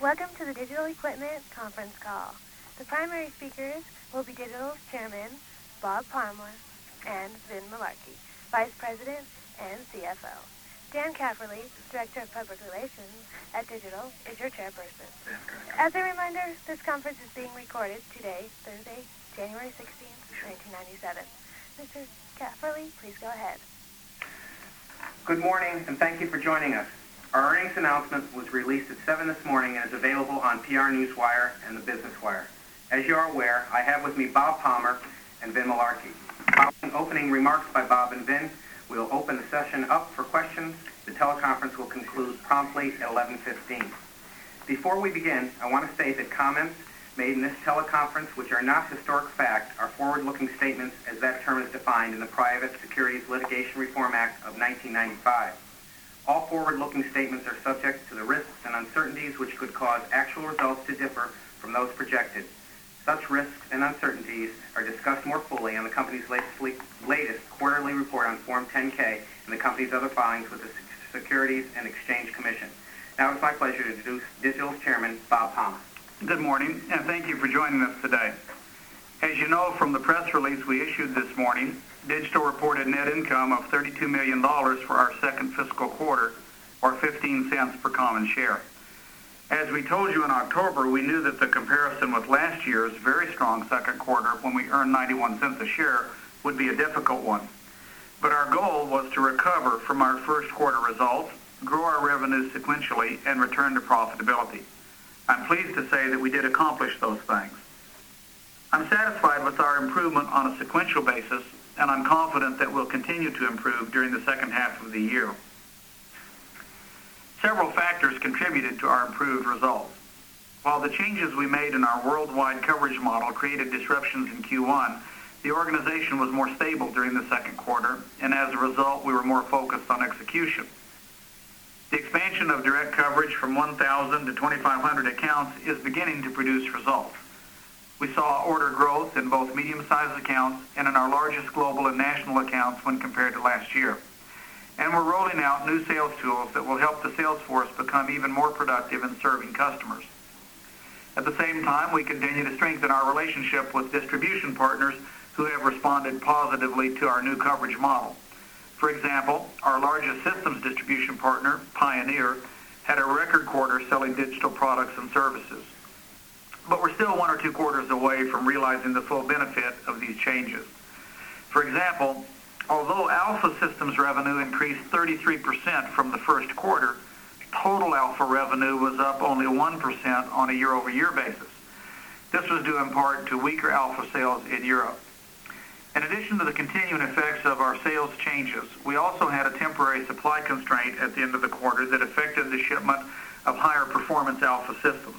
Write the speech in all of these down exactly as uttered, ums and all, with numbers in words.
Welcome to the Digital Equipment Conference Call. The primary speakers will be Digital's Chairman, Bob Palmer, and Vin Malarkey, Vice President and C F O. Dan Cafferly, Director of Public Relations at Digital, is your chairperson. As a reminder, this conference is being recorded today, Thursday, January sixteenth, nineteen ninety-seven. Mister Cafferly, please go ahead. Good morning, and thank you for joining us. Our earnings announcement was released at seven this morning and is available on P R Newswire and the Business Wire. As you are aware, I have with me Bob Palmer and Vin Malarkey. Following opening remarks by Bob and Vin, we'll open the session up for questions. The teleconference will conclude promptly at eleven fifteen. Before we begin, I want to state that comments made in this teleconference, which are not historic fact, are forward-looking statements as that term is defined in the Private Securities Litigation Reform Act of nineteen ninety-five. All forward-looking statements are subject to the risks and uncertainties which could cause actual results to differ from those projected. Such risks and uncertainties are discussed more fully in the company's latest, latest quarterly report on Form ten K and the company's other filings with the Securities and Exchange Commission. Now it's my pleasure to introduce Digital's Chairman, Bob Palmer. Good morning, and thank you for joining us today. As you know from the press release we issued this morning, Digital reported net income of thirty-two million dollars for our second fiscal quarter, or fifteen cents per common share. As we told you in October, we knew that the comparison with last year's very strong second quarter, when we earned ninety-one cents a share, would be a difficult one. But our goal was to recover from our first quarter results, grow our revenues sequentially, and return to profitability. I'm pleased to say that we did accomplish those things. I'm satisfied with our improvement on a sequential basis, and I'm confident that we'll continue to improve during the second half of the year. Several factors contributed to our improved results. While the changes we made in our worldwide coverage model created disruptions in Q one, the organization was more stable during the second quarter, and as a result, we were more focused on execution. The expansion of direct coverage from one thousand to twenty-five hundred accounts is beginning to produce results. We saw order growth in both medium-sized accounts and in our largest global and national accounts when compared to last year. And we're rolling out new sales tools that will help the sales force become even more productive in serving customers. At the same time, we continue to strengthen our relationship with distribution partners who have responded positively to our new coverage model. For example, our largest systems distribution partner, Pioneer, had a record quarter selling digital products and services. But we're still one or two quarters away from realizing the full benefit of these changes. For example, although Alpha Systems revenue increased thirty-three percent from the first quarter, total Alpha revenue was up only one percent on a year-over-year basis. This was due in part to weaker Alpha sales in Europe. In addition to the continuing effects of our sales changes, we also had a temporary supply constraint at the end of the quarter that affected the shipment of higher performance Alpha systems.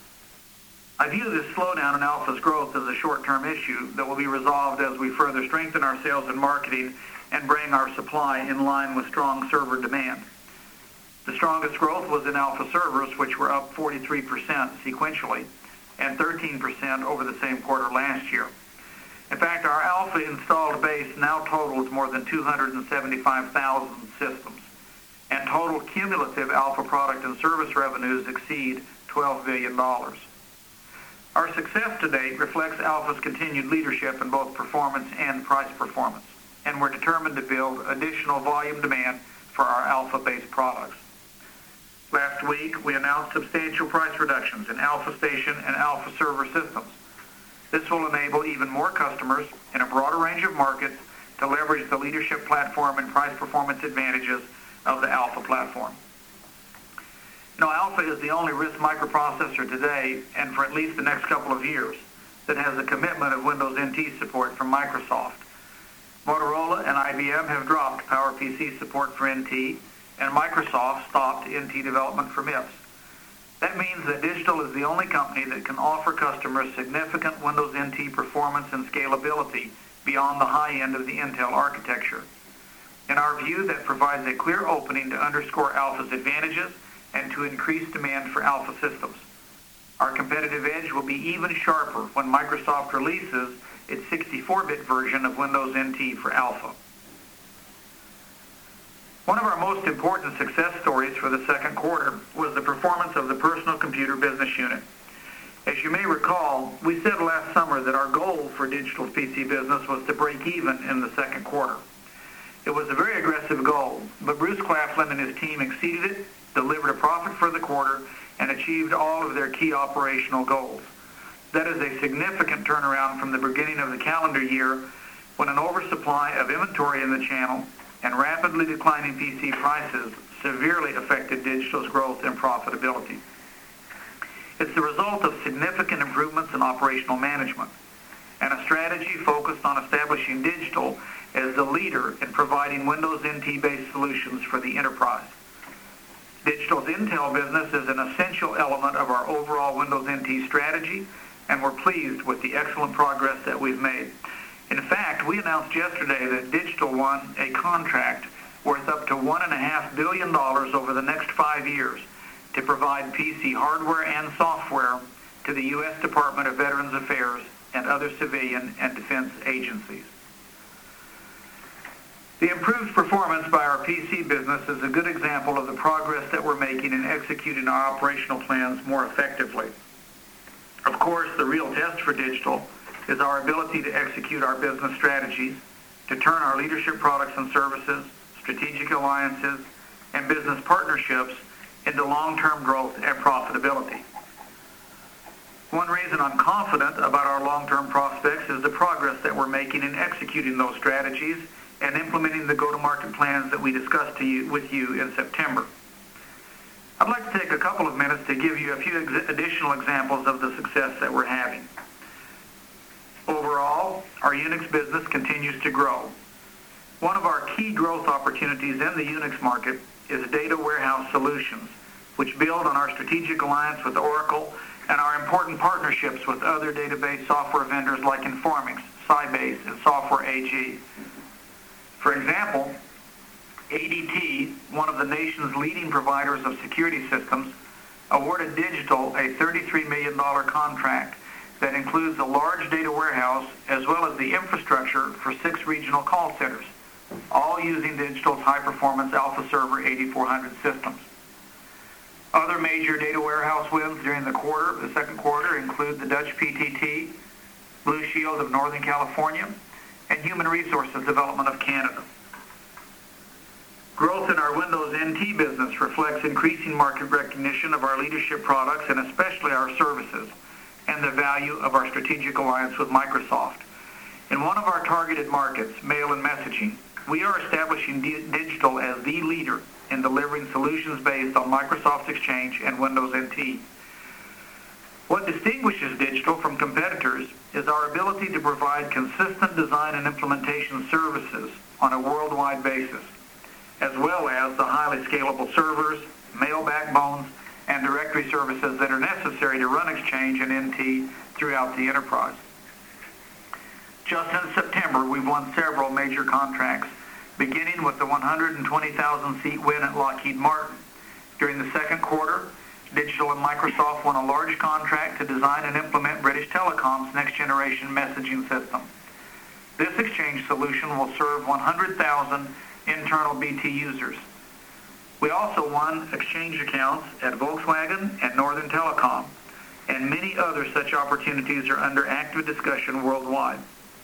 I view this slowdown in Alpha's growth as a short-term issue that will be resolved as we further strengthen our sales and marketing and bring our supply in line with strong server demand. The strongest growth was in Alpha servers, which were up forty-three percent sequentially and thirteen percent over the same quarter last year. In fact, our Alpha installed base now totals more than two hundred seventy-five thousand systems, and total cumulative Alpha product and service revenues exceed twelve billion dollars. Our success to date reflects Alpha's continued leadership in both performance and price performance, and we're determined to build additional volume demand for our Alpha-based products. Last week, we announced substantial price reductions in Alpha Station and Alpha Server systems. This will enable even more customers in a broader range of markets to leverage the leadership platform and price performance advantages of the Alpha platform. Now, Alpha is the only RISC microprocessor today, and for at least the next couple of years, that has a commitment of Windows N T support from Microsoft. Motorola and I B M have dropped PowerPC support for N T, and Microsoft stopped N T development for M I P S. That means that Digital is the only company that can offer customers significant Windows N T performance and scalability beyond the high end of the Intel architecture. In our view, that provides a clear opening to underscore Alpha's advantages and to increase demand for Alpha systems. Our competitive edge will be even sharper when Microsoft releases its sixty-four bit version of Windows N T for Alpha. One of our most important success stories for the second quarter was the performance of the personal computer computer business unit. As you may recall, we said last summer that our goal for Digital's P C business was to break even in the second quarter. It was a very aggressive goal, but Bruce Claflin and his team exceeded it, delivered a profit for the quarter, and achieved all of their key operational goals. That is a significant turnaround from the beginning of the calendar year, when an oversupply of inventory in the channel and rapidly declining P C prices severely affected Digital's growth and profitability. It's the result of significant improvements in operational management and a strategy focused on establishing Digital as the leader in providing Windows N T-based solutions for the enterprise. Digital's Intel business is an essential element of our overall Windows N T strategy, and we're pleased with the excellent progress that we've made. In fact, we announced yesterday that Digital won a contract worth up to one point five billion dollars over the next five years to provide P C hardware and software to the U S Department of Veterans Affairs and other civilian and defense agencies. The improved performance by our P C business is a good example of the progress that we're making in executing our operational plans more effectively. Of course, the real test for Digital is our ability to execute our business strategies, to turn our leadership products and services, strategic alliances, and business partnerships into long-term growth and profitability. One reason I'm confident about our long-term prospects is the progress that we're making in executing those strategies and implementing the go-to-market plans that we discussed to you, with you in September. I'd like to take a couple of minutes to give you a few ex- additional examples of the success that we're having. Overall, our Unix business continues to grow. One of our key growth opportunities in the Unix market is data warehouse solutions, which build on our strategic alliance with Oracle and our important partnerships with other database software vendors like Informix, Sybase, and Software A G. For example, A D T, one of the nation's leading providers of security systems, awarded Digital a thirty-three million dollars contract that includes a large data warehouse as well as the infrastructure for six regional call centers, all using Digital's high-performance Alpha Server eighty-four hundred systems. Other major data warehouse wins during the quarter, the second quarter, include the Dutch P T T, Blue Shield of Northern California, and Human Resources Development of Canada. Growth in our Windows N T business reflects increasing market recognition of our leadership products and especially our services, and the value of our strategic alliance with Microsoft. In one of our targeted markets, mail and messaging, we are establishing D- Digital as the leader in delivering solutions based on Microsoft's Exchange and Windows N T. What distinguishes Digital from competitors is our ability to provide consistent design and implementation services on a worldwide basis, as well as the highly scalable servers, mail backbones, and directory services that are necessary to run Exchange and N T throughout the enterprise. Just in September, we've won several major contracts, beginning with the one hundred twenty thousand seat win at Lockheed Martin. During the second quarter, Digital and Microsoft won a large contract to design and implement British Telecom's next-generation messaging system. This Exchange solution will serve one hundred thousand internal B T users. We also won Exchange accounts at Volkswagen and Northern Telecom, and many other such opportunities are under active discussion worldwide.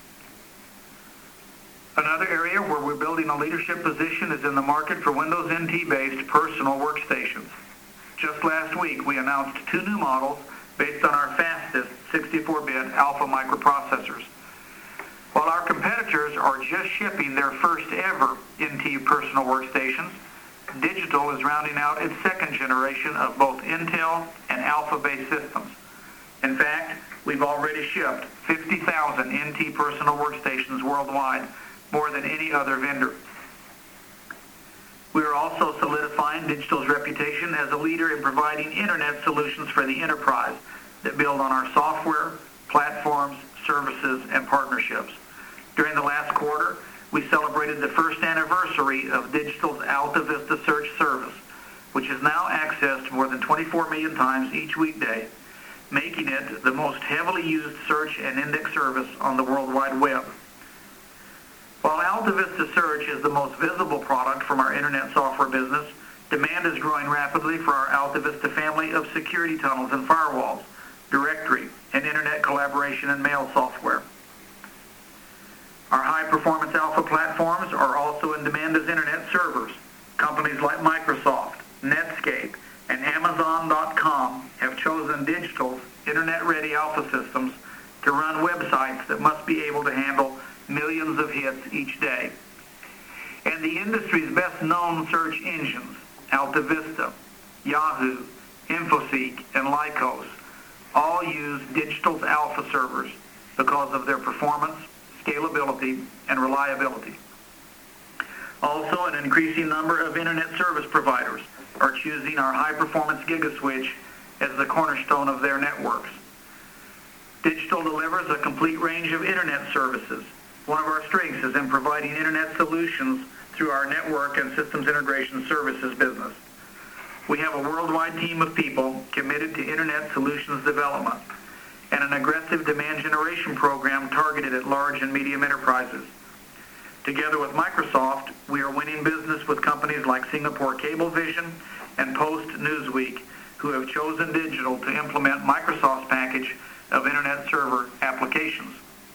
Another area where we're building a leadership position is in the market for Windows N T-based personal workstations. Just last week, we announced two new models based on our fastest sixty-four bit Alpha microprocessors. While our competitors are just shipping their first ever N T personal workstations, Digital is rounding out its second generation of both Intel and Alpha-based systems. In fact, we've already shipped fifty thousand N T personal workstations worldwide, more than any other vendor. We are also solidifying Digital's reputation as a leader in providing internet solutions for the enterprise that build on our software, platforms, services, and partnerships. During the last quarter, we celebrated the first anniversary of Digital's Alta Vista Search service, which is now accessed more than twenty-four million times each weekday, making it the most heavily used search and index service on the World Wide Web. While Alta Vista Search is the most visible product from our internet software business, demand is growing rapidly for our Alta Vista family of security tunnels and firewalls, directory, and internet collaboration and mail software. Our high-performance Alpha platforms are also in demand as internet servers. Companies like Microsoft, Netscape, and Amazon dot com have chosen Digital's internet-ready Alpha systems to run websites that must be able to handle millions of hits each day. And the industry's best-known search engines, AltaVista, Yahoo, InfoSeek, and Lycos, all use Digital's Alpha servers because of their performance, scalability, and reliability. Also, an increasing number of internet service providers are choosing our high-performance GigaSwitch as the cornerstone of their networks. Digital delivers a complete range of internet services. One of our strengths is in providing internet solutions through our network and systems integration services business. We have a worldwide team of people committed to internet solutions development and an aggressive demand generation program targeted at large and medium enterprises. Together with Microsoft, we are winning business with companies like Singapore Cablevision and Post Newsweek, who have chosen Digital to implement Microsoft's package of internet server applications.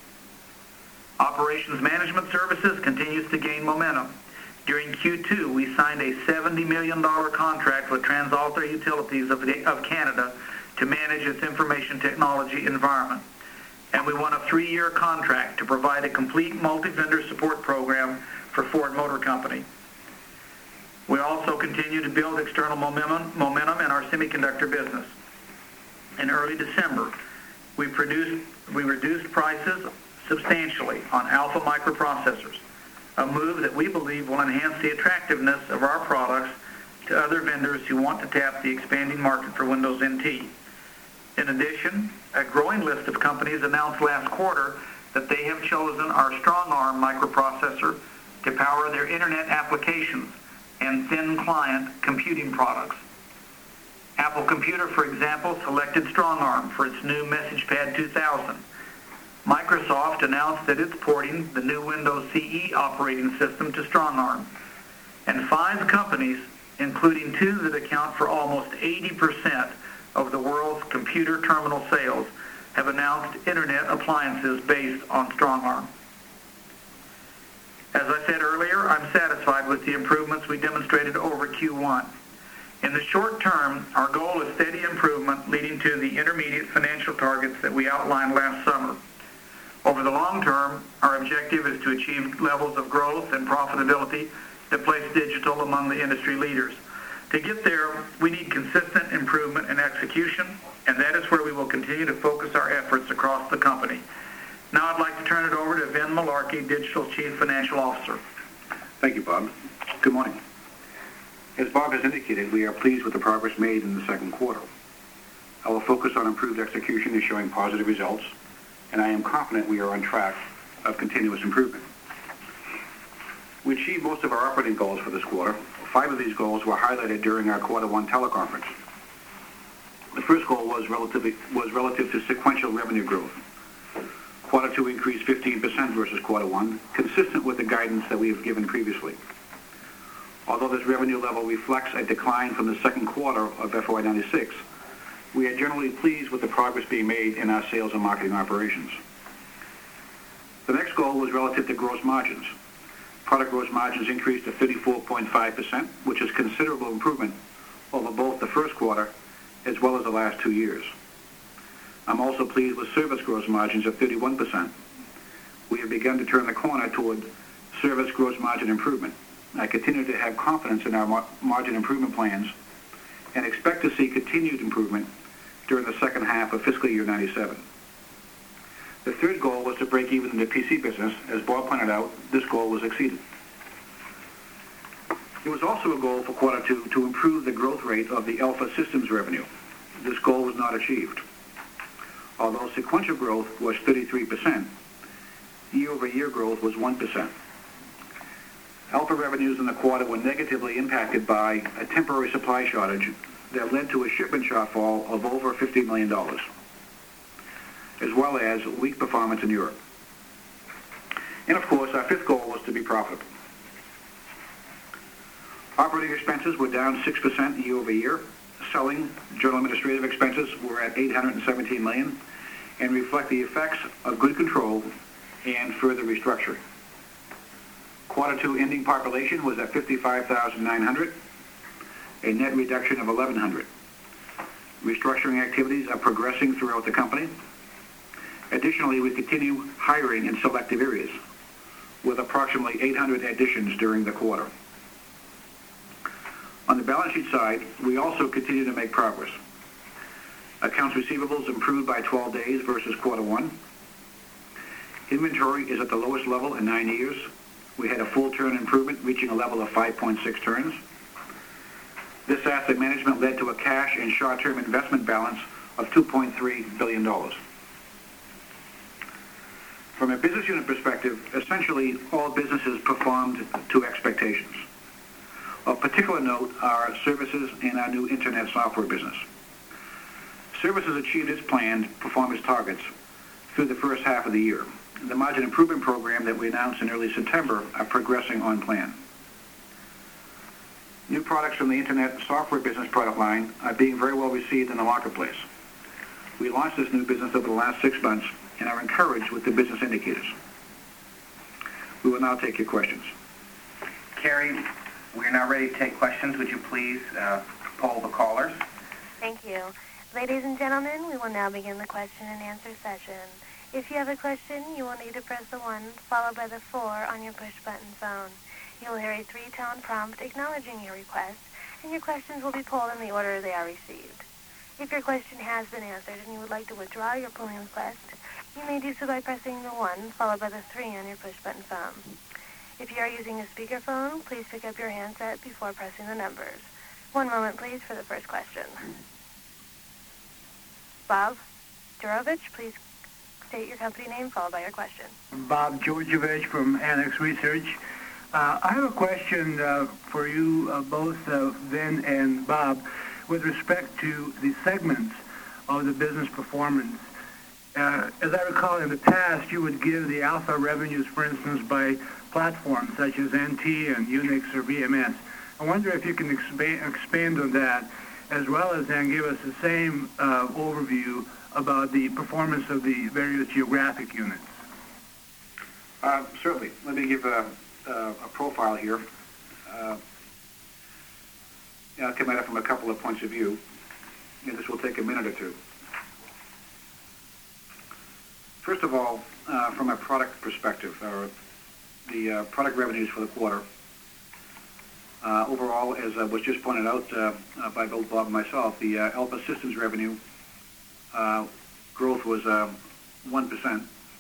Operations Management Services continues to gain momentum. During Q two, we signed a seventy million dollars contract with TransAlta Utilities of, the, of Canada to manage its information technology environment. And we won a three-year contract to provide a complete multi-vendor support program for Ford Motor Company. We also continue to build external momentum, momentum in our semiconductor business. In early December, we, produced, we reduced prices substantially on Alpha microprocessors, a move that we believe will enhance the attractiveness of our products to other vendors who want to tap the expanding market for Windows N T. In addition, a growing list of companies announced last quarter that they have chosen our StrongARM microprocessor to power their internet applications and thin client computing products. Apple Computer, for example, selected StrongARM for its new MessagePad two thousand. Microsoft announced that it's porting the new Windows C E operating system to StrongARM. And five companies, including two that account for almost eighty percent of the world's computer terminal sales, have announced internet appliances based on StrongARM. As I said earlier, I'm satisfied with the improvements we demonstrated over Q one. In the short term, our goal is steady improvement leading to the intermediate financial targets that we outlined last summer. Over the long term, our objective is to achieve levels of growth and profitability that place Digital among the industry leaders. To get there, we need consistent improvement and execution, and that is where we will continue to focus our efforts across the company. Now I'd like to turn it over to Vin Malarkey, Digital's Chief Financial Officer. Thank you, Bob. Good morning. As Bob has indicated, we are pleased with the progress made in the second quarter. Our focus on improved execution is showing positive results, and I am confident we are on track of continuous improvement. We achieved most of our operating goals for this quarter. Five of these goals were highlighted during our quarter one teleconference. The first goal was relatively was relative to sequential revenue growth. Quarter two increased fifteen percent versus quarter one, consistent with the guidance that we have given previously. Although this revenue level reflects a decline from the second quarter of F Y ninety-six, we are generally pleased with the progress being made in our sales and marketing operations. The next goal was relative to gross margins. Product gross margins increased to thirty-four point five percent, which is considerable improvement over both the first quarter as well as the last two years. I'm also pleased with service gross margins of thirty-one percent. We have begun to turn the corner toward service gross margin improvement. I continue to have confidence in our mar- margin improvement plans and expect to see continued improvement during the second half of fiscal year ninety-seven. The third goal was to break even in the P C business. As Bob pointed out, this goal was exceeded. It was also a goal for quarter two to improve the growth rate of the Alpha Systems revenue. This goal was not achieved. Although sequential growth was thirty-three percent, year-over-year growth was one percent. Alpha revenues in the quarter were negatively impacted by a temporary supply shortage that led to a shipment shortfall of over fifty million dollars. As well as weak performance in Europe. And of course, our fifth goal was to be profitable. Operating expenses were down six percent year over year. selling, general administrative expenses were at eight hundred seventeen million dollars and reflect the effects of good control and further restructuring. Quarter two ending population was at fifty-five thousand nine hundred, a net reduction of eleven hundred. Restructuring activities are progressing throughout the company. Additionally, we continue hiring in selective areas, with approximately eight hundred additions during the quarter. On the balance sheet side, we also continue to make progress. Accounts receivables improved by twelve days versus quarter one. Inventory is at the lowest level in nine years. We had a full turn improvement, reaching a level of five point six turns. This asset management led to a cash and short-term investment balance of two point three billion dollars. From a business unit perspective, essentially all businesses performed to expectations. Of particular note are services and our new internet software business. Services achieved its planned performance targets through the first half of the year. The margin improvement program that we announced in early September are progressing on plan. New products from the internet software business product line are being very well received in the marketplace. We launched this new business over the last six months and are encouraged with the business indicators. We will now take your questions. Carrie, we are now ready to take questions. Would you please uh, poll the callers? Thank you. Ladies and gentlemen, we will now begin the question and answer session. If you have a question, you will need to press the one followed by the four on your push-button phone. You will hear a three-tone prompt acknowledging your request, and your questions will be polled in the order they are received. If your question has been answered and you would like to withdraw your polling request, you may do so by pressing the one followed by the three on your push-button phone. If you are using a speakerphone, please pick up your handset before pressing the numbers. One moment, please, for the first question. Bob Jurovich, please state your company name followed by your question. Bob Georgievich from Annex Research. Uh, I have a question uh, for you uh, both, uh, Vin and Bob, with respect to the segments of the business performance. Uh, as I recall, in the past, you would give the alpha revenues, for instance, by platforms such as N T and Unix or V M S. I wonder if you can expand, expand on that, as well as then give us the same uh, overview about the performance of the various geographic units. Uh, certainly. Let me give a, a, a profile here. Uh, I'll come at it from a couple of points of view, and this will take a minute or two. First of all, uh, from a product perspective, uh, the uh, product revenues for the quarter, uh, overall, as uh, was just pointed out uh, uh, by both Bob and myself, the uh, Alpha Systems revenue uh, growth was uh, one percent.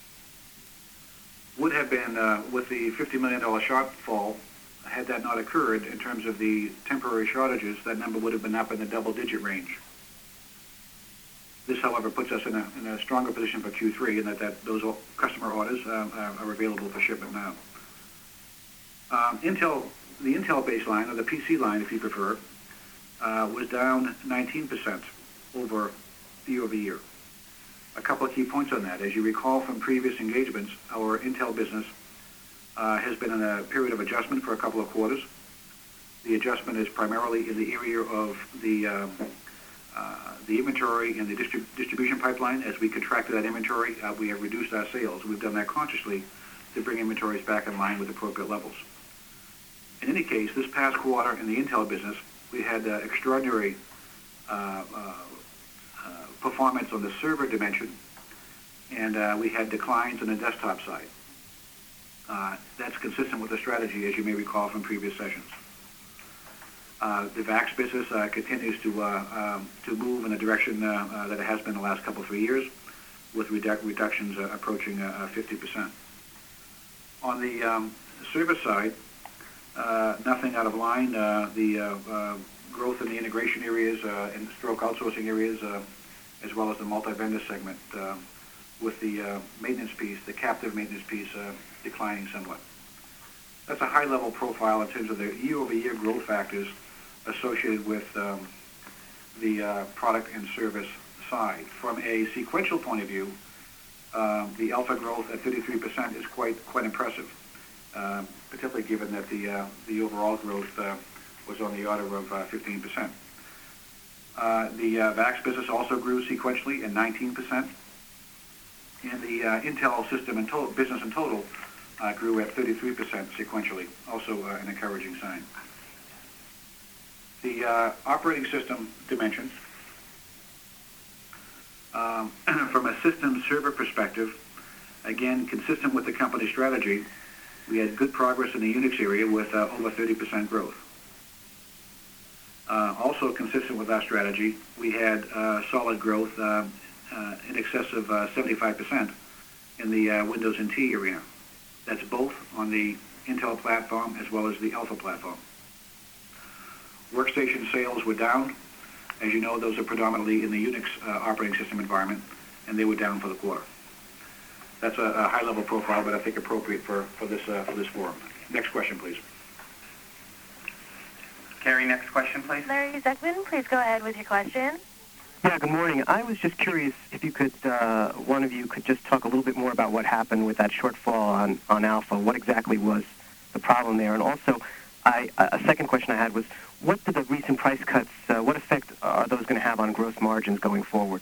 Would have been, uh, with the fifty million dollars shortfall, had that not occurred in terms of the temporary shortages, that number would have been up in the double-digit range. This, however, puts us in a, in a stronger position for Q three, in that, that those customer orders uh, are available for shipment now. Um, Intel, the Intel baseline, or the P C line, if you prefer, uh, was down nineteen percent over year over year. A couple of key points on that. As you recall from previous engagements, our Intel business uh, has been in a period of adjustment for a couple of quarters. The adjustment is primarily in the area of the um, uh, the inventory and the distrib- distribution pipeline. As we contracted that inventory, uh, we have reduced our sales. We've done that consciously to bring inventories back in line with appropriate levels. In any case, this past quarter in the Intel business, we had uh, extraordinary uh, uh, uh, performance on the server dimension, and uh, we had declines on the desktop side. Uh, that's consistent with the strategy, as you may recall from previous sessions. Uh, the V A X business uh, continues to uh, um, to move in the direction uh, uh, that it has been the last couple of three years, with redu- reductions uh, approaching uh, fifty percent. On the um, server side, uh, nothing out of line. Uh, the uh, uh, growth in the integration areas uh, and stroke outsourcing areas, uh, as well as the multi-vendor segment, uh, with the uh, maintenance piece, the captive maintenance piece, uh, declining somewhat. That's a high-level profile in terms of the year-over-year growth factors associated with um, the uh, product and service side. From a sequential point of view, uh, the alpha growth at thirty-three percent is quite quite impressive, uh, particularly given that the uh, the overall growth uh, was on the order of uh, fifteen percent. Uh, Uh, the uh, V A X business also grew sequentially in nineteen percent. And the uh, Intel system and total, business in total uh, grew at thirty-three percent sequentially, also uh, an encouraging sign. The uh, operating system dimensions, um, from a system server perspective, again, consistent with the company strategy, we had good progress in the Unix area with uh, over thirty percent growth. Uh, also consistent with our strategy, we had uh, solid growth uh, uh, in excess of uh, seventy-five percent in the uh, Windows N T arena. That's both on the Intel platform as well as the Alpha platform. Workstation sales were down. As you know, those are predominantly in the Unix uh, operating system environment, and they were down for the quarter. That's a, a high-level profile, but I think appropriate for, for, this, uh, for this forum. Next question, please. Carrie, next question, please. Larry Zuckman, please go ahead with your question. Yeah, good morning. I was just curious if you could, uh, one of you could just talk a little bit more about what happened with that shortfall on, on Alpha. What exactly was the problem there? And also, I, a second question I had was, what do the recent price cuts, uh, what effect are those going to have on gross margins going forward?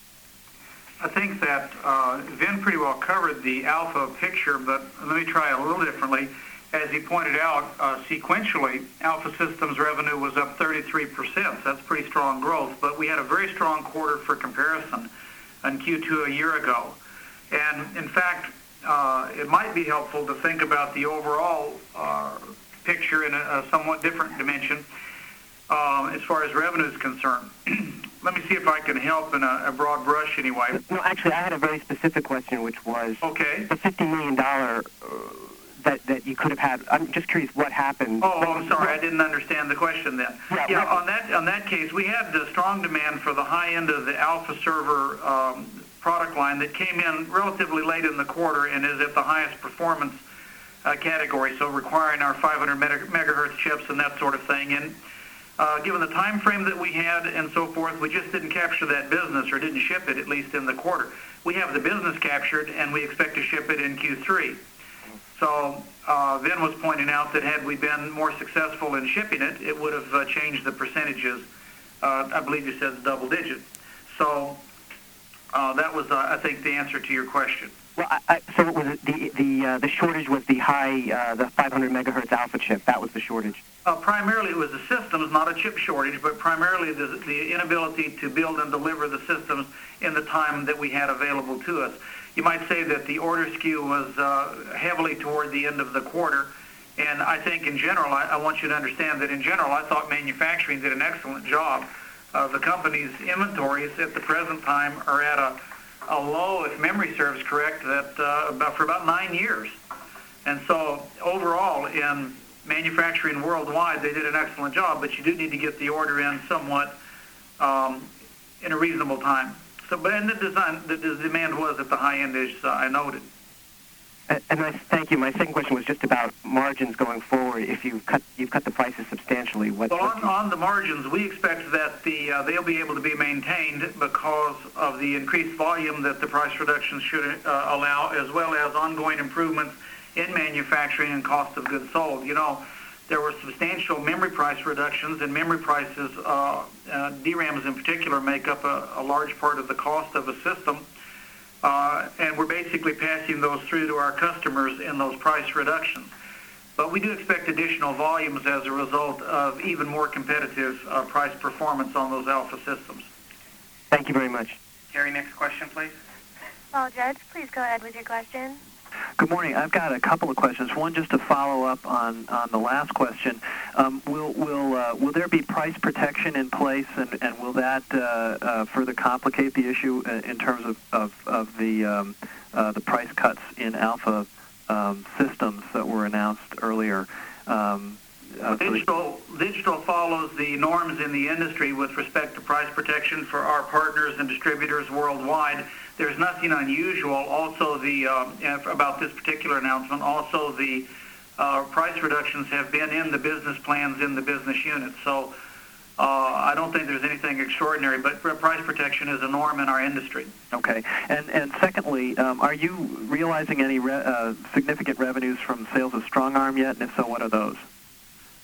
I think that uh, Vin pretty well covered the Alpha picture, but let me try it a little differently. As he pointed out, uh, sequentially, Alpha Systems revenue was up thirty-three percent. That's pretty strong growth, but we had a very strong quarter for comparison in Q two a year ago. And in fact, uh, it might be helpful to think about the overall uh, picture in a, a somewhat different dimension uh, as far as revenue is concerned. Let me see if I can help in a, a broad brush anyway. No, actually, I had a very specific question, which was okay. the fifty million dollars uh, that, that you could have had. I'm just curious what happened. Oh, I'm sorry. I didn't understand the question then. Yeah, yeah on that on that case, we had the strong demand for the high end of the Alpha server um, product line that came in relatively late in the quarter and is at the highest performance uh, category, so requiring our five hundred megahertz chips and that sort of thing. And uh, given the time frame that we had and so forth, we just didn't capture that business, or didn't ship it, at least in the quarter. We have the business captured, and we expect to ship it in Q three. So uh, Vin was pointing out that had we been more successful in shipping it, it would have uh, changed the percentages. Uh, I believe you said double digit. So uh, that was, uh, I think, the answer to your question. Well, I, I, so it was the the uh, the shortage was the high uh, the five hundred megahertz Alpha chip. That was the shortage. Uh, primarily, it was the systems, not a chip shortage, but primarily the, the inability to build and deliver the systems in the time that we had available to us. You might say that the order skew was uh, heavily toward the end of the quarter, and I think in general, I, I want you to understand that in general, I thought manufacturing did an excellent job. Uh, the company's inventories at the present time are at a, a low, if memory serves correct, that uh, about for about nine years. And so overall, in manufacturing worldwide, they did an excellent job, but you do need to get the order in somewhat um, in a reasonable time. So, but in the design, the, the demand was at the high end, as uh, I noted. And, and I, thank you. My second question was just about margins going forward. If you cut, you've cut the prices substantially. What? Well, what on, on the margins, we expect that the uh, they'll be able to be maintained because of the increased volume that the price reductions should uh, allow, as well as ongoing improvements in manufacturing and cost of goods sold. You know, there were substantial memory price reductions, and memory prices, uh, uh, D RAMs in particular, make up a, a large part of the cost of a system. Uh, and we're basically passing those through to our customers in those price reductions. But we do expect additional volumes as a result of even more competitive uh, price performance on those Alpha systems. Thank you very much. Carrie, next question, please. Paul Judge, please go ahead with your question. Good morning. I've got a couple of questions. One, just to follow up on, on the last question. Um, will will uh, will there be price protection in place, and, and will that uh, uh, further complicate the issue in terms of of, of the um, uh, the price cuts in Alpha um, systems that were announced earlier? Um, uh, digital digital follows the norms in the industry with respect to price protection for our partners and distributors worldwide. There's nothing unusual. Also, the uh, about this particular announcement. Also, the uh, price reductions have been in the business plans in the business unit. So, uh, I don't think there's anything extraordinary. But price protection is a norm in our industry. Okay. And and secondly, um, are you realizing any re- uh, significant revenues from sales of StrongArm yet? And if so, what are those?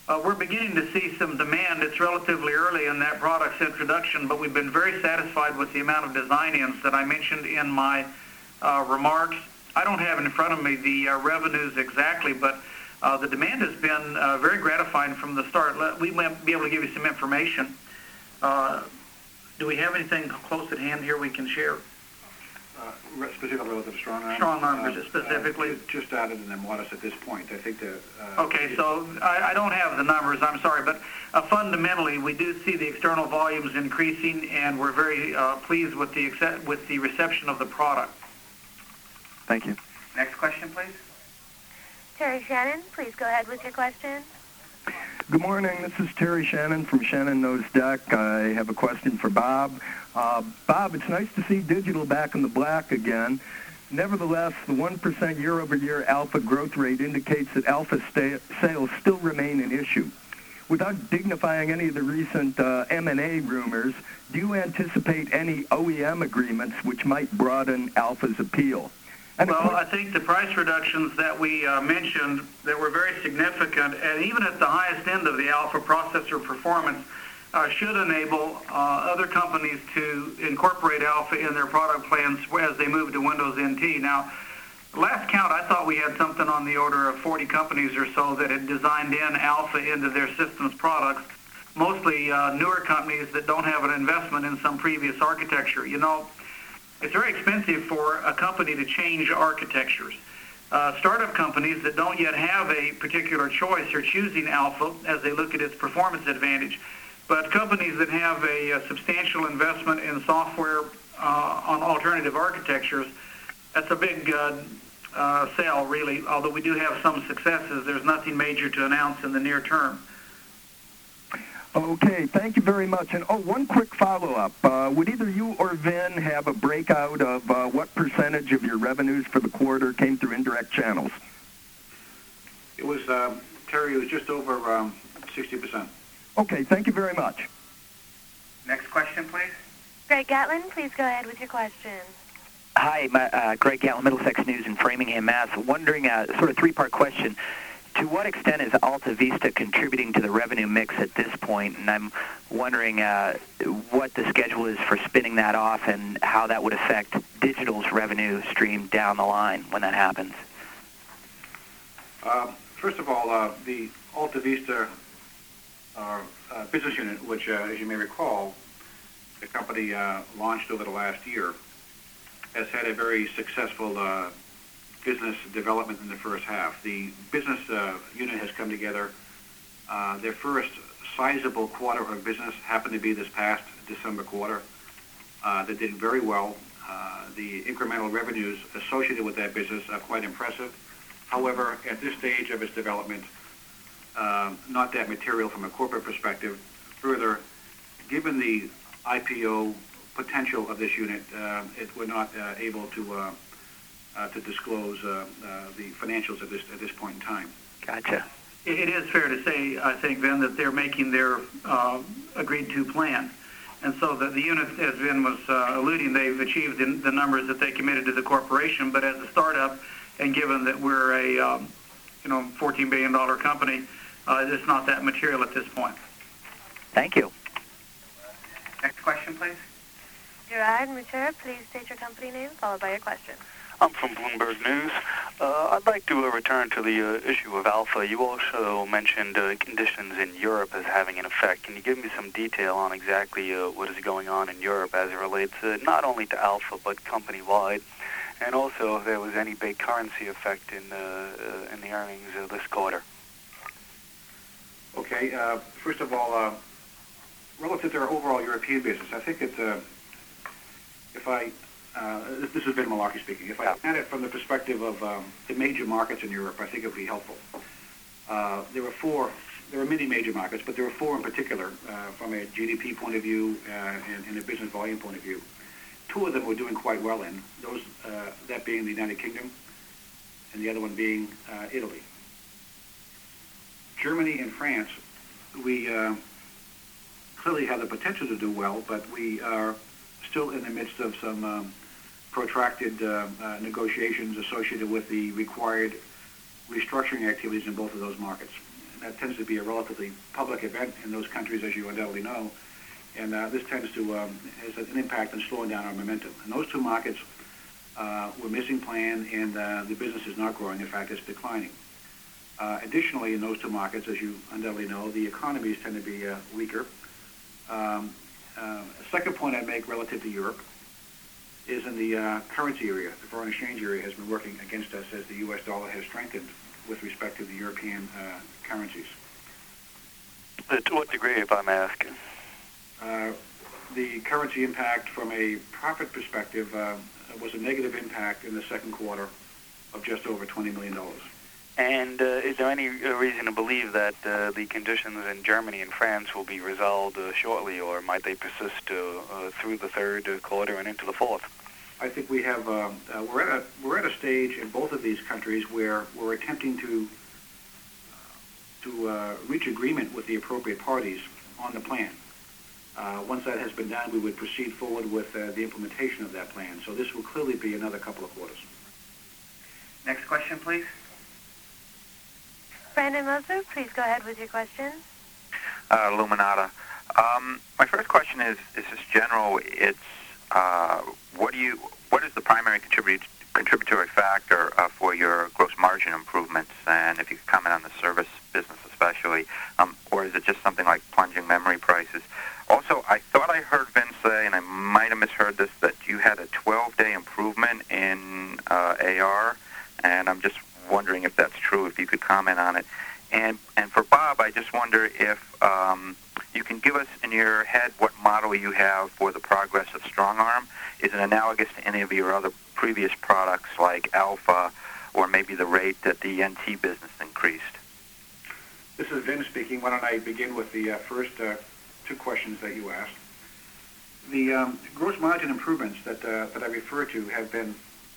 Uh, we're beginning to see some demand. It's relatively early in that product's introduction, but we've been very satisfied with the amount of design-ins that I mentioned in my uh, remarks. I don't have in front of me the uh, revenues exactly, but uh, the demand has been uh, very gratifying from the start. Let, we might be able to give you some information. Uh, do we have anything close at hand here we can share? Uh, specifically relative to strong arm? Strong arm uh, specifically? Uh, just added an modest at this point. I think the... Uh, okay, so I, I don't have the numbers, I'm sorry, but uh, fundamentally we do see the external volumes increasing, and we're very uh, pleased with the accept, with the reception of the product. Thank you. Next question, please. Terry Shannon, please go ahead with your question. Good morning. This is Terry Shannon from Shannon Knows Deck. I have a question for Bob. Uh, Bob, it's nice to see digital back in the black again. Nevertheless, the one percent year-over-year alpha growth rate indicates that alpha sta- sales still remain an issue. Without dignifying any of the recent uh, M and A rumors, do you anticipate any O E M agreements which might broaden alpha's appeal? And well, I think the price reductions that we uh, mentioned that were very significant, and even at the highest end of the alpha processor performance, uh, should enable uh, other companies to incorporate alpha in their product plans as they move to Windows N T. Now, last count, I thought we had something on the order of forty companies or so that had designed in alpha into their systems products, mostly uh, newer companies that don't have an investment in some previous architecture. You know, it's very expensive for a company to change architectures. Uh, startup companies that don't yet have a particular choice are choosing alpha as they look at its performance advantage. But companies that have a, a substantial investment in software uh, on alternative architectures, that's a big uh, uh, sell, really. Although we do have some successes, there's nothing major to announce in the near term. Okay, thank you very much. And, oh, one quick follow-up. Uh, would either you or Vin have a breakout of uh, what percentage of your revenues for the quarter came through indirect channels? It was, uh, Terry, it was just over um, sixty percent. Okay, thank you very much. Next question, please. Greg Gatlin, please go ahead with your question. Hi, my, uh, Greg Gatlin, Middlesex News in Framingham, Mass. Wondering, uh, sort of three-part question. To what extent is Alta Vista contributing to the revenue mix at this point? And I'm wondering uh, what the schedule is for spinning that off and how that would affect digital's revenue stream down the line when that happens. Uh, first of all, uh, the Alta Vista uh, uh, business unit, which, uh, as you may recall, the company uh, launched over the last year, has had a very successful uh, business development in the first half. The business uh, unit has come together. Uh, their first sizable quarter of business happened to be this past December quarter. Uh, they did very well. Uh, the incremental revenues associated with that business are quite impressive. However, at this stage of its development, uh, not that material from a corporate perspective. Further, given the I P O potential of this unit, uh, it, we're not uh, able to uh, Uh, to disclose uh, uh, the financials at this at this point in time. Gotcha. It is fair to say, I think, Vin, that they're making their uh, agreed-to plan. And so the, the unit, as Vin was uh, alluding, they've achieved the, the numbers that they committed to the corporation. But as a startup, and given that we're a um, you know fourteen billion dollars company, uh, it's not that material at this point. Thank you. Next question, please. Gerard Mature, please state your company name, followed by your question. I'm from Bloomberg News. Uh, I'd like to uh, return to the uh, issue of alpha. You also mentioned uh, conditions in Europe as having an effect. Can you give me some detail on exactly uh, what is going on in Europe as it relates uh, not only to alpha but company-wide, and also if there was any big currency effect in, uh, uh, in the earnings uh, this quarter? Okay. Uh, first of all, uh, relative to our overall European business, I think it's, uh, if I Uh, this is Vin Malarkey speaking. If I look at it from the perspective of um, the major markets in Europe, I think it would be helpful. Uh, there were four, there were many major markets, but there were four in particular uh, from a G D P point of view uh, and, and a business volume point of view. Two of them were doing quite well in, those, uh, that being the United Kingdom and the other one being uh, Italy. Germany and France, we uh, clearly have the potential to do well, but we are still in the midst of some um, protracted uh, uh, negotiations associated with the required restructuring activities in both of those markets. and that tends to be a relatively public event in those countries, as you undoubtedly know. And uh, this tends to um, has an impact on slowing down our momentum. And those two markets uh, were missing plan, and uh, the business is not growing. In fact, it's declining. Uh, additionally, in those two markets, as you undoubtedly know, the economies tend to be uh, weaker. Um, uh, a second point I'd make relative to Europe is in the uh, currency area. The foreign exchange area has been working against us as the U S dollar has strengthened with respect to the European uh, currencies. Uh, to what degree, if I'm asking? Uh, the currency impact from a profit perspective uh, was a negative impact in the second quarter of just over twenty million dollars. And uh, is there any uh, reason to believe that uh, the conditions in Germany and France will be resolved uh, shortly, or might they persist uh, uh, through the third uh, quarter and into the fourth? I think we have uh, uh, we're at a we're at a stage in both of these countries where we're attempting to to uh, reach agreement with the appropriate parties on the plan. Uh, once that has been done, we would proceed forward with uh, the implementation of that plan. So this will clearly be another couple of quarters. Next question, please. Brandon Moser, please go ahead with your question. Uh, Luminata. Um, my first question is is just general. It's uh, what do you what is the primary contribut- contributory factor uh, for your gross margin improvements? And if you could comment on the service business especially, um, or is it just something like plunging memory prices? Also, I thought I heard Vince say, and I might have misheard this, that you had a twelve-day improvement in uh, A R, and I'm just wondering if that's true, if you could comment on it. And and for Bob, I just wonder if um, you can give us in your head what model you have for the progress of StrongArm. Is it analogous to any of your other previous products like Alpha, or maybe the rate that the N T business increased? This is Vince speaking. Why don't I begin with the uh, first uh, two questions that you asked. The um, gross margin improvements that uh, that I referred to have been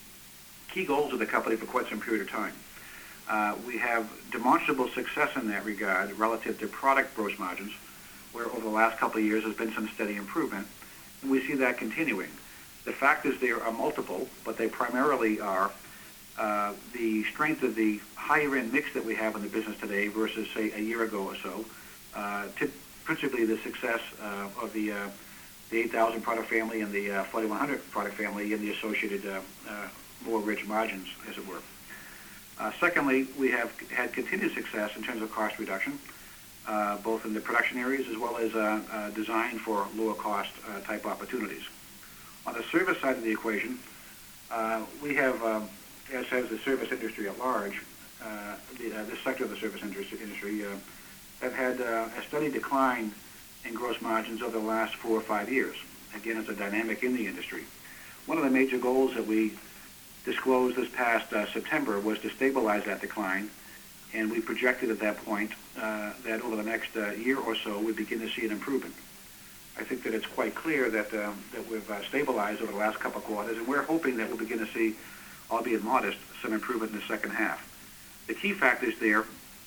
key goals of the company for quite some period of time. Uh, we have demonstrable success in that regard relative to product gross margins, where over the last couple of years there's been some steady improvement, and we see that continuing. The factors there are multiple, but they primarily are uh, the strength of the higher-end mix that we have in the business today versus, say, a year ago or so, uh, to principally the success uh, of the, uh, the eight thousand product family and the uh, forty-one hundred product family and the associated uh, uh, more rich margins, as it were. Uh, secondly, we have had continued success in terms of cost reduction, uh, both in the production areas as well as uh, uh, design for lower cost uh, type opportunities. On the service side of the equation, uh, we have, um, as has the service industry at large, uh, the, uh, this sector of the service industry, industry uh, have had uh, a steady decline in gross margins over the last four or five years. Again, it's a dynamic in the industry. One of the major goals that we disclosed this past uh, September was to stabilize that decline, and we projected at that point uh, that over the next uh, year or so we'd begin to see an improvement. I think that it's quite clear that um, that we've uh, stabilized over the last couple of quarters, and we're hoping that we'll begin to see, albeit modest, some improvement in the second half. The key factors there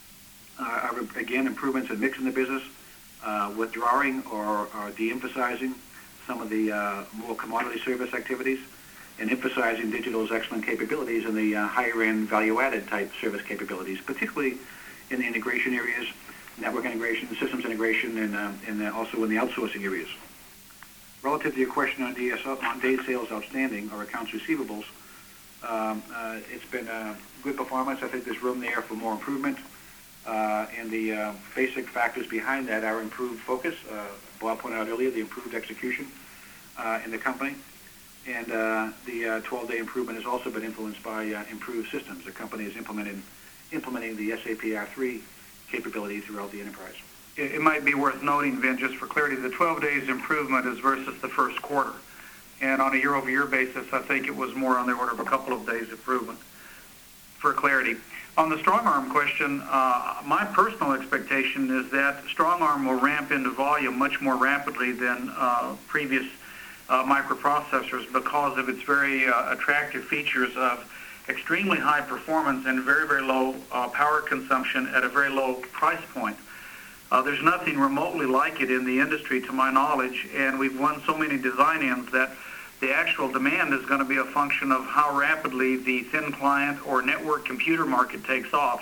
uh, are, again, improvements in mix in the business, uh, withdrawing or, or de-emphasizing some of the uh, more commodity service activities, and emphasizing digital's excellent capabilities in the uh, higher-end value-added type service capabilities, particularly in the integration areas, network integration, systems integration, and, uh, and uh, also in the outsourcing areas. Relative to your question on D S O, on days sales outstanding or accounts receivables, um, uh, it's been a good performance. I think there's room there for more improvement, uh, and the uh, basic factors behind that are improved focus. Uh, Bob pointed out earlier the improved execution uh, in the company. And uh, the twelve-day uh, improvement has also been influenced by uh, improved systems. The company is implementing, implementing the S A P R three capability throughout the enterprise. It, it might be worth noting, Vin, just for clarity, the twelve days improvement is versus the first quarter. And on a year-over-year basis, I think it was more on the order of a couple of days improvement, for clarity. On the StrongArm question, uh, my personal expectation is that StrongArm will ramp into volume much more rapidly than uh, previous Uh, microprocessors because of its very uh, attractive features of extremely high performance and very, very low uh, power consumption at a very low price point. Uh, there's nothing remotely like it in the industry to my knowledge, and we've won so many design-ins that the actual demand is going to be a function of how rapidly the thin client or network computer market takes off.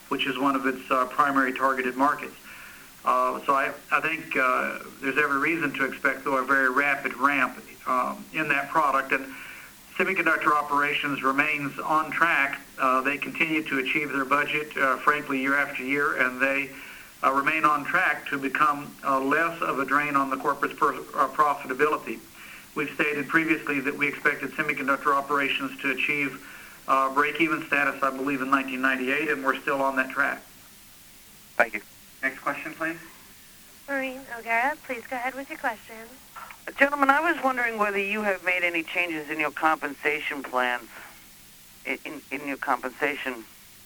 which is one of its uh, primary targeted markets. Uh, so I, I think uh, there's every reason to expect, though, a very rapid ramp um, in that product. And semiconductor operations remains on track. Uh, they continue to achieve their budget, uh, frankly, year after year, and they uh, remain on track to become uh, less of a drain on the corporate's per, uh, profitability. We've stated previously that we expected semiconductor operations to achieve uh, break-even status, I believe, in nineteen ninety-eight, and we're still on that track. Thank you. Next question, please. Maureen O'Gara, please go ahead with your question. Gentlemen, I was wondering whether you have made any changes in your compensation plans, in, in, in your compensation.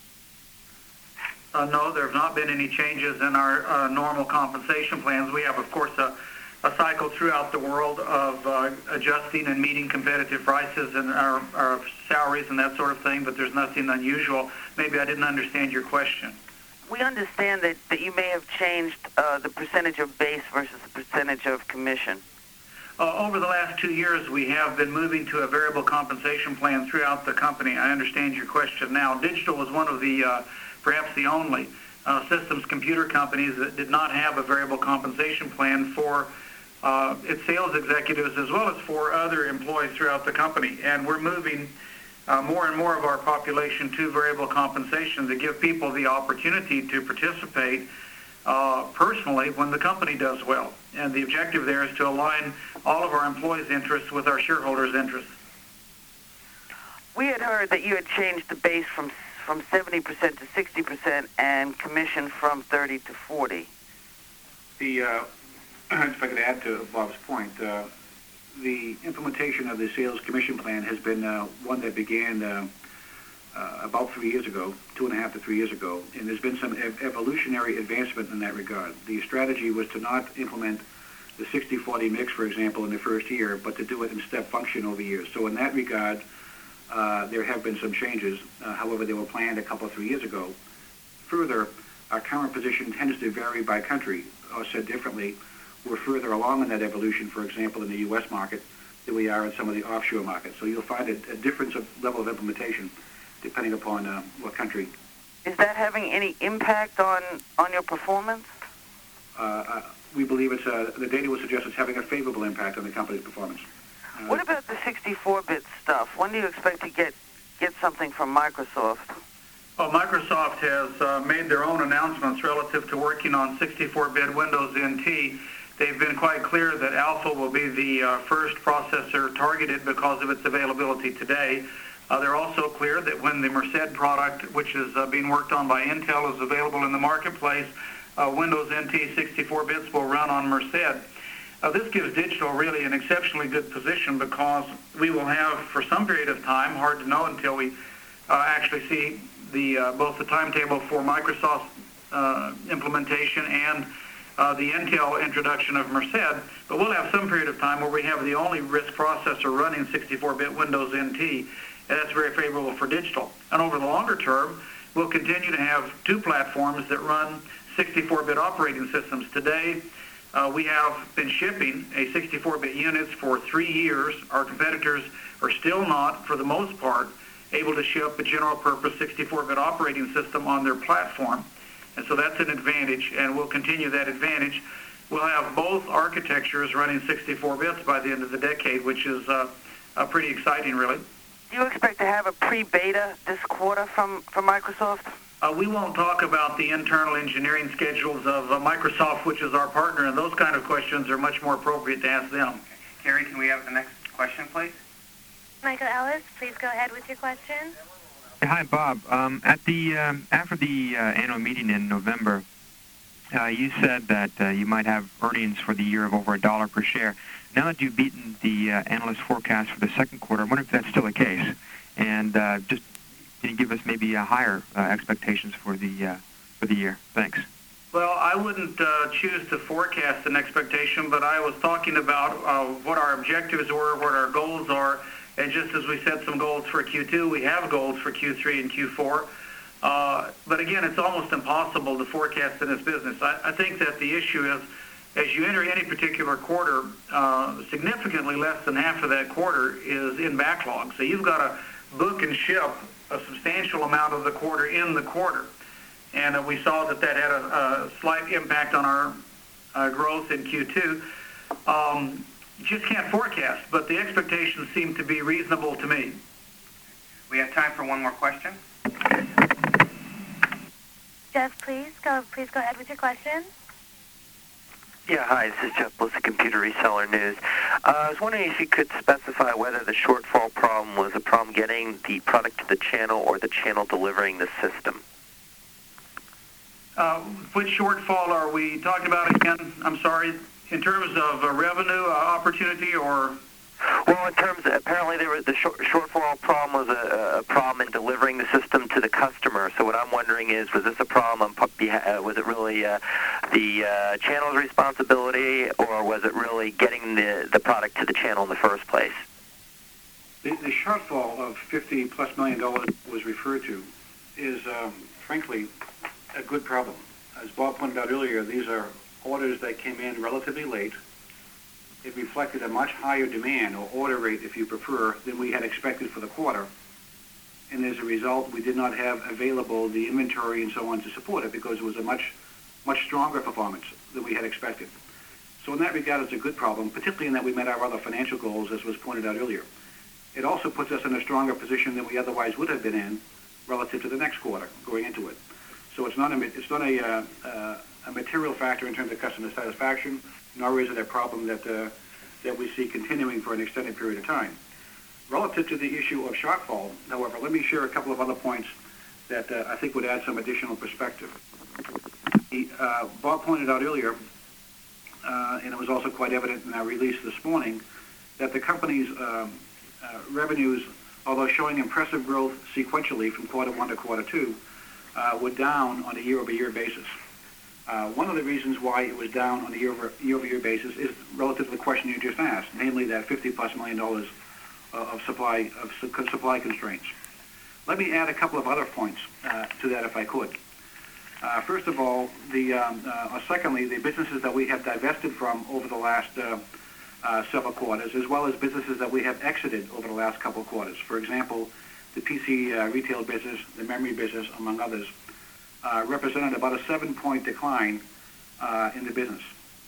Uh, no, there have not been any changes in our uh, normal compensation plans. We have, of course, a, a cycle throughout the world of uh, adjusting and meeting competitive prices and our, our salaries and that sort of thing, but there's nothing unusual. Maybe I didn't understand your question. We understand that, that you may have changed uh, the percentage of base versus the percentage of commission. Uh, over the last two years, we have been moving to a variable compensation plan throughout the company. I understand your question now. Digital was one of the, uh, perhaps the only, uh, systems computer companies that did not have a variable compensation plan for uh, its sales executives as well as for other employees throughout the company. And we're moving Uh, more and more of our population to variable compensation to give people the opportunity to participate uh, personally when the company does well. And the objective there is to align all of our employees' interests with our shareholders' interests. We had heard that you had changed the base from from seventy percent to sixty percent and commission from thirty to forty. The, uh, if I could add to Bob's point, uh, the implementation of the sales commission plan has been uh, one that began uh, uh, about three years ago, two and a half to three years ago, and there's been some ev- evolutionary advancement in that regard. The strategy was to not implement the sixty forty mix, for example, in the first year, but to do it in step function over years. So in that regard, uh, there have been some changes. Uh, however, they were planned a couple of three years ago. Further, our current position tends to vary by country, or said differently, we're further along in that evolution, for example, in the U S market than we are in some of the offshore markets. So you'll find a, a difference of level of implementation depending upon uh, what country. Is that having any impact on, on your performance? Uh, uh, we believe it's uh, the data would suggest it's having a favorable impact on the company's performance. Uh, what about the sixty-four bit stuff? When do you expect to get, get something from Microsoft? Well, Microsoft has uh, made their own announcements relative to working on sixty-four bit Windows N T. They've been quite clear that Alpha will be the uh, first processor targeted because of its availability today. Uh, they're also clear that when the Merced product, which is uh, being worked on by Intel, is available in the marketplace, uh, Windows N T sixty-four bits will run on Merced. Uh, this gives Digital really an exceptionally good position because we will have, for some period of time, hard to know until we uh, actually see the uh, both the timetable for Microsoft uh, implementation and Uh, the Intel introduction of Merced, but we'll have some period of time where we have the only RISC processor running sixty-four bit Windows N T, and that's very favorable for Digital. And over the longer term, we'll continue to have two platforms that run sixty-four bit operating systems. Today, uh, we have been shipping a sixty-four bit units for three years. Our competitors are still not, for the most part, able to ship a general-purpose sixty-four bit operating system on their platform. And so that's an advantage, and we'll continue that advantage. We'll have both architectures running sixty-four bits by the end of the decade, which is uh, uh, pretty exciting, really. Do you expect to have a pre-beta this quarter from, from Microsoft? Uh, we won't talk about the internal engineering schedules of uh, Microsoft, which is our partner, and those kind of questions are much more appropriate to ask them. Okay. Carrie, can we have the next question, please? Michael Ellis, please go ahead with your question. Hi, Bob. Um, at the um, after the uh, annual meeting in November, uh, you said that uh, you might have earnings for the year of over a dollar per share. Now that you've beaten the uh, analyst forecast for the second quarter, I wonder if that's still the case. And uh, just can you give us maybe uh, higher uh, expectations for the uh, for the year? Thanks. Well, I wouldn't uh, choose to forecast an expectation, but I was talking about uh, what our objectives were, what our goals are. And just as we set some goals for Q two, we have goals for Q three and Q four. Uh, but again, it's almost impossible to forecast in this business. I, I think that the issue is, as you enter any particular quarter, uh, significantly less than half of that quarter is in backlog. So you've got to book and ship a substantial amount of the quarter in the quarter. and uh, we saw that that had a, a slight impact on our uh, growth in Q two. Um, you just can't forecast, but the expectations seem to be reasonable to me. We have time for one more question. Jeff, please go. Please go ahead with your question. Yeah, hi, this is Jeff Bliss of Computer Reseller News. Uh, I was wondering if you could specify whether the shortfall problem was a problem getting the product to the channel or the channel delivering the system. Uh, which shortfall are we talking about again? I'm sorry, in terms of uh, revenue uh, opportunity or... Well, in terms of, apparently there was the short, shortfall problem was a, a problem in delivering the system to the customer. So what I'm wondering is, was this a problem, uh, was it really uh, the uh, channel's responsibility, or was it really getting the, the product to the channel in the first place? The, the shortfall of fifty plus million dollars was referred to is, um, frankly, a good problem. As Bob pointed out earlier, these are orders that came in relatively late. It reflected a much higher demand, or order rate if you prefer, than we had expected for the quarter. And as a result, we did not have available the inventory and so on to support it, because it was a much, much stronger performance than we had expected. So in that regard, it's a good problem, particularly in that we met our other financial goals, as was pointed out earlier. It also puts us in a stronger position than we otherwise would have been in relative to the next quarter going into it. So it's not a, it's not a, uh, uh, a material factor in terms of customer satisfaction, nor is it a problem that uh, that we see continuing for an extended period of time. Relative to the issue of shortfall, however, let me share a couple of other points that uh, I think would add some additional perspective. The, uh, Bob pointed out earlier, uh, and it was also quite evident in our release this morning, that the company's um, uh, revenues, although showing impressive growth sequentially from quarter one to quarter two, uh, were down on a year-over-year basis. Uh, one of the reasons why it was down on a year-over, year-over-year basis is relative to the question you just asked, namely that fifty plus million dollars uh, of supply of su- supply constraints. Let me add a couple of other points uh, to that, if I could. Uh, first of all, the um, uh, or secondly, the businesses that we have divested from over the last uh, uh, several quarters, as well as businesses that we have exited over the last couple of quarters. For example, the P C uh, retail business, the memory business, among others. Uh, represented about a seven-point decline uh, in the business.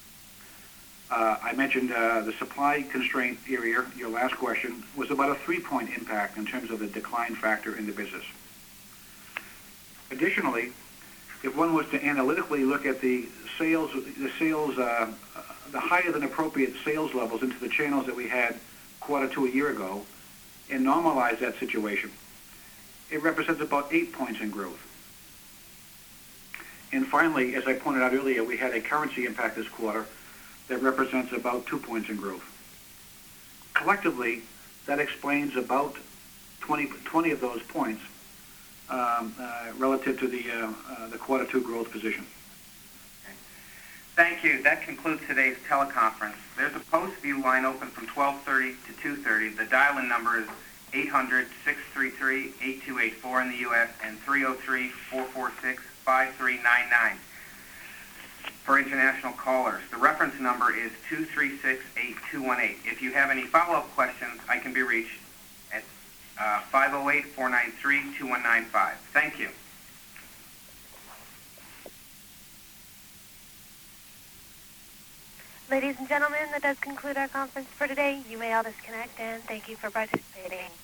Uh, I mentioned uh, the supply constraint area, your last question, was about a three-point impact in terms of the decline factor in the business. Additionally, if one was to analytically look at the sales, the sales, uh, the higher than appropriate sales levels into the channels that we had quarter two a year ago, and normalize that situation, it represents about eight points in growth. And finally, as I pointed out earlier, we had a currency impact this quarter that represents about two points in growth. Collectively, that explains about twenty, twenty of those points um, uh, relative to the, uh, uh, the quarter two growth position. Okay. Thank you. That concludes today's teleconference. There's a post-view line open from twelve thirty to two thirty. The dial-in number is eight hundred, six three three, eight two eight four in the U S and three oh three, four four six, five three nine nine. For international callers, the reference number is two three six, eight two one eight. If you have any follow-up questions, I can be reached at uh, five oh eight, four nine three, two one nine five. Thank you. Ladies and gentlemen, that does conclude our conference for today. You may all disconnect, and thank you for participating.